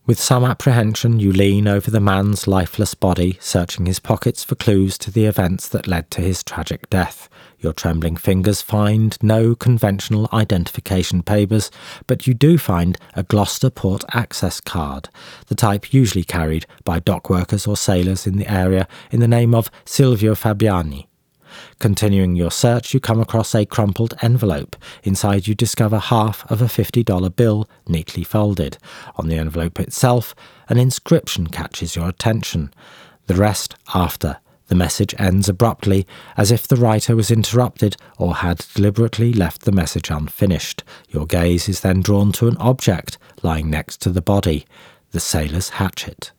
With some apprehension, you lean over the man's lifeless body, searching his pockets for clues to the events that led to his tragic death. Your trembling fingers find no conventional identification papers, but you do find a Gloucester Port Access card, the type usually carried by dock workers or sailors in the area in the name of Silvio Fabiani. Continuing your search, you come across a crumpled envelope. Inside you discover half of a $50 bill, neatly folded. On the envelope itself, an inscription catches your attention. The rest after. The message ends abruptly, as if the writer was interrupted or had deliberately left the message unfinished. Your gaze is then drawn to an object lying next to the body, the sailor's hatchet.